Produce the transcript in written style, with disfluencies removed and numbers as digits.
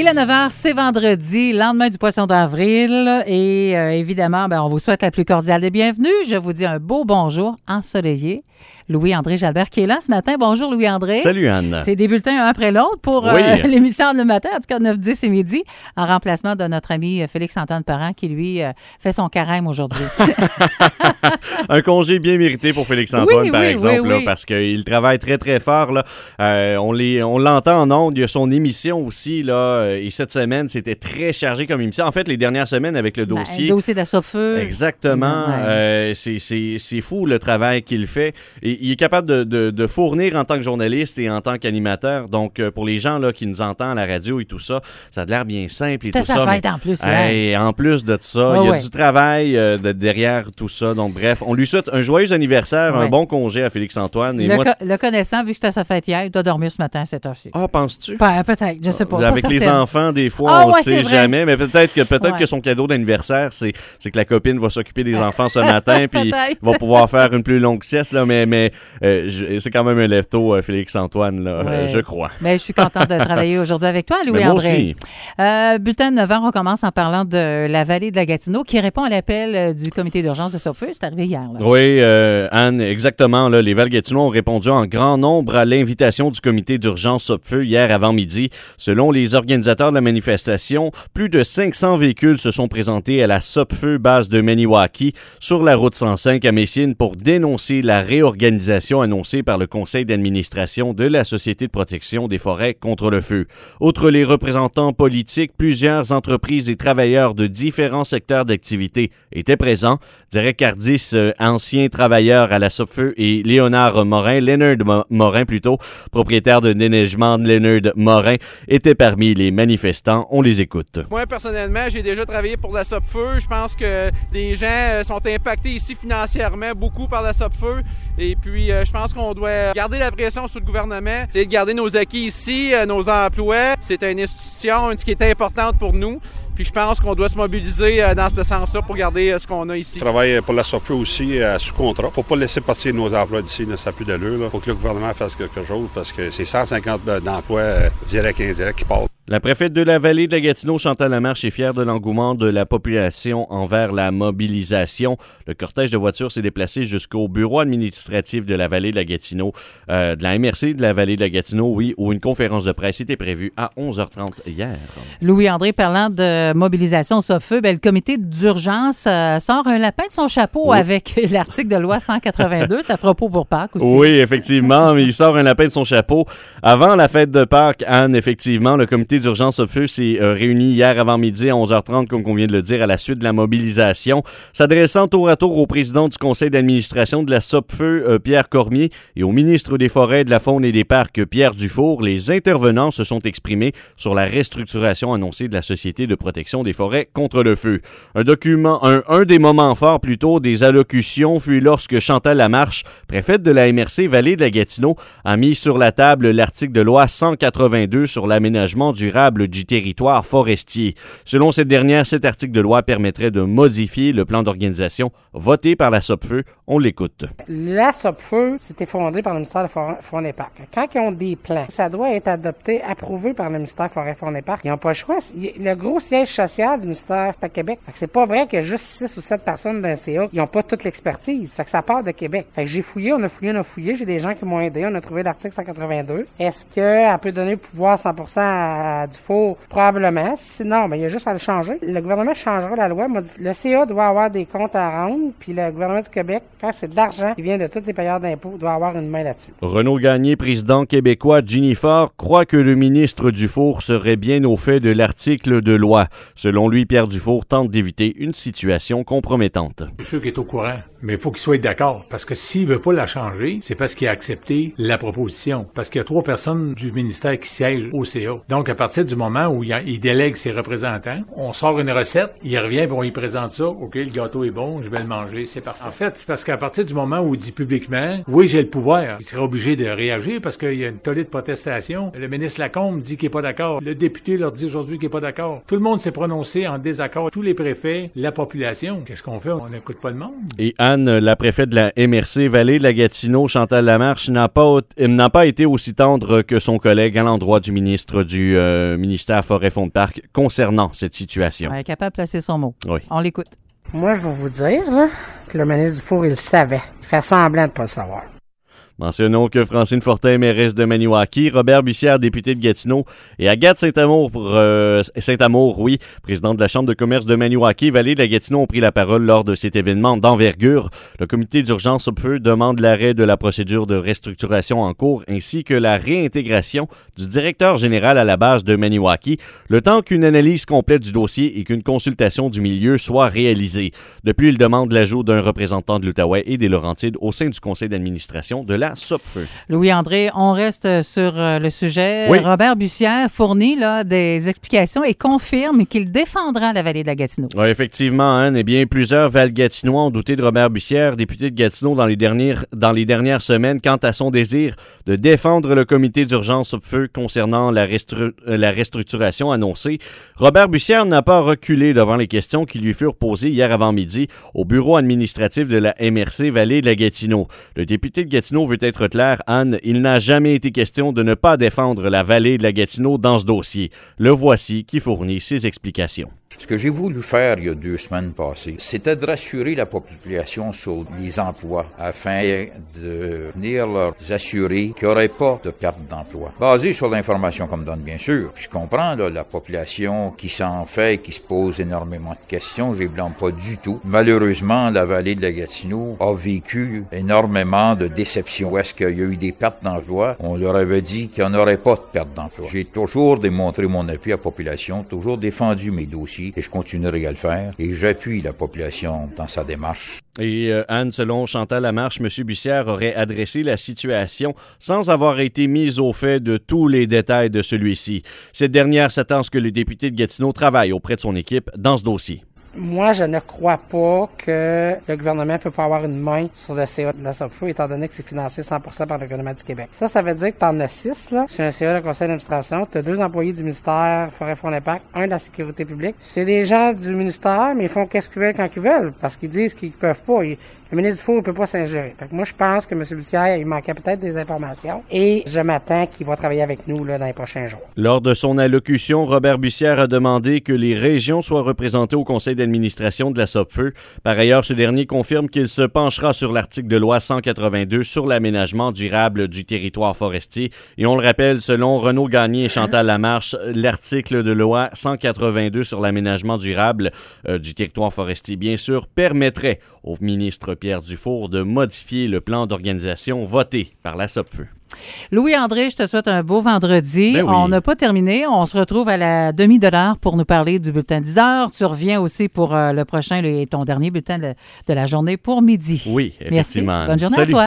Il est 9h, c'est vendredi, lendemain du Poisson d'avril et évidemment, on vous souhaite la plus cordiale des bienvenues. Je vous dis un beau bonjour ensoleillé. Louis-André Jalbert qui est là ce matin. Bonjour Louis-André. Salut Anne. C'est des bulletins un après l'autre pour l'émission le matin, en tout cas 9, 10 et midi, en remplacement de notre ami Félix-Antoine Parent qui, lui, fait son carême aujourd'hui. Un congé bien mérité pour Félix-Antoine, par exemple, oui. Là, parce qu'il travaille très, très fort. Là. On l'entend en ondes. Il y a son émission aussi. Là, et cette semaine, c'était très chargé comme émission. En fait, les dernières semaines avec le dossier. Le dossier de la Sopfeu. Exactement. C'est fou le travail qu'il fait. Et il est capable de fournir en tant que journaliste et en tant qu'animateur. Donc, pour les gens là, qui nous entendent à la radio et tout ça, ça a l'air bien simple et tout ça. Ça fait en plus. Et en plus de ça, il y a du travail derrière tout ça. Donc, bref, on lui souhaite un joyeux anniversaire, un bon congé à Félix-Antoine. Et le connaissant, vu que c'était sa fête hier, il doit dormir ce matin à cette heure-ci. Ah, penses-tu? Peut-être, je sais pas. Avec les enfants, des fois, on ne sait jamais. Mais peut-être que son cadeau d'anniversaire, c'est que la copine va s'occuper des enfants ce matin puis il va pouvoir faire une plus longue sieste. Là, mais c'est quand même un lève-tôt, Félix-Antoine, là, je crois. Mais je suis contente de travailler aujourd'hui avec toi, Louis-André. Moi aussi. Bulletin de 9h, on commence en parlant de la vallée de la Gatineau qui répond à l'appel du comité d'urgence de Sopfeu. C'est arrivé hier. Là. Oui, Anne, exactement. Là, les Val-Gatineau ont répondu en grand nombre à l'invitation du comité d'urgence Sopfeu hier avant midi. Selon les organisateurs de la manifestation, plus de 500 véhicules se sont présentés à la Sopfeu base de Maniwaki sur la route 105 à Messine pour dénoncer la réorganisation annoncée par le conseil d'administration de la Société de protection des forêts contre le feu. Outre les représentants politiques, plusieurs entreprises et travailleurs de différents secteurs d'activité étaient présents. Derek Cardis, ancien travailleur à la Sopfeu, et Leonard Morin, propriétaire de déneigement Leonard Morin, étaient parmi les manifestants. On les écoute. Moi, personnellement, j'ai déjà travaillé pour la Sopfeu. Je pense que les gens sont impactés ici financièrement beaucoup par la Sopfeu. Et puis, je pense qu'on doit garder la pression sur le gouvernement, essayer de garder nos acquis ici, nos emplois. C'est une institution qui est importante pour nous. Puis je pense qu'on doit se mobiliser dans ce sens-là pour garder ce qu'on a ici. Je travaille pour la Sopfeu aussi sous contrat. Faut pas laisser partir nos emplois d'ici, ça n'a plus d'allure. Faut que le gouvernement fasse quelque chose parce que c'est 150 d'emplois directs et indirects qui partent. La préfète de la vallée de la Gatineau, Chantal Lamarche, est fière de l'engouement de la population envers la mobilisation. Le cortège de voitures s'est déplacé jusqu'au bureau administratif de la vallée de la Gatineau, de la MRC de la vallée de la Gatineau, où une conférence de presse était prévue à 11h30 hier. Louis-André, parlant de mobilisation au Sopfeu, le comité d'urgence sort un lapin de son chapeau avec l'article de loi 182. C'est à propos pour Pâques aussi. Oui, effectivement, mais il sort un lapin de son chapeau. Avant la fête de Pâques, Anne, effectivement, le comité d'urgence Sopfeu s'est réuni hier avant midi à 11h30, comme on vient de le dire, à la suite de la mobilisation. S'adressant tour à tour au président du conseil d'administration de la Sopfeu, Pierre Cormier, et au ministre des Forêts, de la Faune et des Parcs, Pierre Dufour, les intervenants se sont exprimés sur la restructuration annoncée de la Société de protection des forêts contre le feu. Un des moments forts plutôt des allocutions fut lorsque Chantal Lamarche, préfète de la MRC Vallée de la Gatineau, a mis sur la table l'article de loi 182 sur l'aménagement durable du territoire forestier. Selon cette dernière, cet article de loi permettrait de modifier le plan d'organisation voté par la Sopfeu. On l'écoute. La Sopfeu, c'était fondé par le ministère de Forêt et Parcs. Quand ils ont des plans, ça doit être adopté, approuvé par le ministère de Forêt et Parcs. Ils n'ont pas le choix. Le gros siège social du ministère est à Québec. Fait que c'est pas vrai qu'il y a juste 6 ou 7 personnes d'un CA qui n'ont pas toute l'expertise. Fait que ça part de Québec. Fait que j'ai fouillé, on a fouillé. J'ai des gens qui m'ont aidé. On a trouvé l'article 182. Est-ce qu'elle peut donner le pouvoir 100% à Dufour? Probablement. Sinon, il y a juste à le changer. Le gouvernement changera la loi. Le CA doit avoir des comptes à rendre, puis le gouvernement du Québec, quand c'est de l'argent qui vient de tous les payeurs d'impôts, doit avoir une main là-dessus. Renaud Gagné, président québécois d'Unifor, croit que le ministre Dufour serait bien au fait de l'article de loi. Selon lui, Pierre Dufour tente d'éviter une situation compromettante. Je suis sûr qu'il est au courant, mais il faut qu'il soit d'accord, parce que s'il veut pas la changer, c'est parce qu'il a accepté la proposition. Parce qu'il y a 3 personnes du ministère qui siègent au CA. Donc, à partir du moment où il délègue ses représentants, on sort une recette, il revient et on lui présente ça. OK, le gâteau est bon, je vais le manger, c'est parfait. En fait, c'est parce qu'à partir du moment où il dit publiquement, oui, j'ai le pouvoir, il serait obligé de réagir parce qu'il y a une tollée de protestation. Le ministre Lacombe dit qu'il est pas d'accord. Le député leur dit aujourd'hui qu'il est pas d'accord. Tout le monde s'est prononcé en désaccord. Tous les préfets, la population. Qu'est-ce qu'on fait? On n'écoute pas le monde. Et Anne, Anne, la préfète de la MRC Vallée de la Gatineau, Chantal Lamarche, n'a pas été aussi tendre que son collègue à l'endroit du ministre du ministère Forêt-Fonds-de-Parc concernant cette situation. Elle est capable de placer son mot. Oui. On l'écoute. Moi, je vais vous dire là, que le ministre Dufour, il le savait. Il fait semblant de ne pas le savoir. Mentionnons que Francine Fortin, mairesse de Maniwaki, Robert Bussière, député de Gatineau, et Agathe Saint-Amour, présidente de la Chambre de commerce de Maniwaki, Vallée de la Gatineau, ont pris la parole lors de cet événement d'envergure. Le comité d'urgence au feu demande l'arrêt de la procédure de restructuration en cours ainsi que la réintégration du directeur général à la base de Maniwaki, le temps qu'une analyse complète du dossier et qu'une consultation du milieu soit réalisée. Depuis, il demande l'ajout d'un représentant de l'Outaouais et des Laurentides au sein du conseil d'administration de la SOPFEU. Louis-André, on reste sur le sujet. Oui. Robert Bussière fournit là, des explications et confirme qu'il défendra la vallée de la Gatineau. Oui, effectivement, Anne. Eh bien, plusieurs Val-Gatinois ont douté de Robert Bussière, député de Gatineau, dans les dernières semaines, quant à son désir de défendre le comité d'urgence SOPFEU concernant la restructuration annoncée. Robert Bussière n'a pas reculé devant les questions qui lui furent posées hier avant-midi au bureau administratif de la MRC Vallée de la Gatineau. Le député de Gatineau veut être clair, Anne, il n'a jamais été question de ne pas défendre la vallée de la Gatineau dans ce dossier. Le voici qui fournit ses explications. Ce que j'ai voulu faire il y a 2 semaines passées, c'était de rassurer la population sur les emplois afin de venir leur assurer qu'il n'y aurait pas de perte d'emploi. Basé sur l'information qu'on me donne, bien sûr. Je comprends là, la population qui s'en fait et qui se pose énormément de questions. Je les blâme pas du tout. Malheureusement, la vallée de la Gatineau a vécu énormément de déceptions. Où est-ce qu'il y a eu des pertes d'emploi? On leur avait dit qu'il n'y en aurait pas de perte d'emploi. J'ai toujours démontré mon appui à la population, toujours défendu mes dossiers. Et je continuerai à le faire. Et j'appuie la population dans sa démarche. Et Anne, selon Chantal Lamarche, M. Bussière aurait adressé la situation sans avoir été mis au fait de tous les détails de celui-ci. Cette dernière s'attend à ce que le député de Gatineau travaille auprès de son équipe dans ce dossier. Moi, je ne crois pas que le gouvernement ne peut pas avoir une main sur le CA de la SOPFEU, étant donné que c'est financé 100% par le gouvernement du Québec. Ça veut dire que t'en as 6, là. C'est un CA de conseil d'administration. T'as 2 employés du ministère Forêt-Fonds-d'Impact, un de la sécurité publique. C'est des gens du ministère, mais ils font qu'est-ce qu'ils veulent quand ils veulent, parce qu'ils disent qu'ils peuvent pas. Le ministre Dufour ne peut pas s'ingérer. Fait que moi, je pense que M. Bussière, il manquait peut-être des informations et je m'attends qu'il va travailler avec nous là, dans les prochains jours. Lors de son allocution, Robert Bussière a demandé que les régions soient représentées au conseil d'administration de la SOPFEU. Par ailleurs, ce dernier confirme qu'il se penchera sur l'article de loi 182 sur l'aménagement durable du territoire forestier. Et on le rappelle, selon Renaud Gagné et Chantal Lamarche, l'article de loi 182 sur l'aménagement durable du territoire forestier, bien sûr, permettrait au ministre Pierre Dufour de modifier le plan d'organisation voté par la SOPFEU. Louis-André, je te souhaite un beau vendredi. Ben oui. On n'a pas terminé. On se retrouve à la demi de l'heure pour nous parler du bulletin 10 heures. Tu reviens aussi pour le prochain et ton dernier bulletin de la journée pour midi. Oui, effectivement. Merci. Bonne journée Salut. à toi.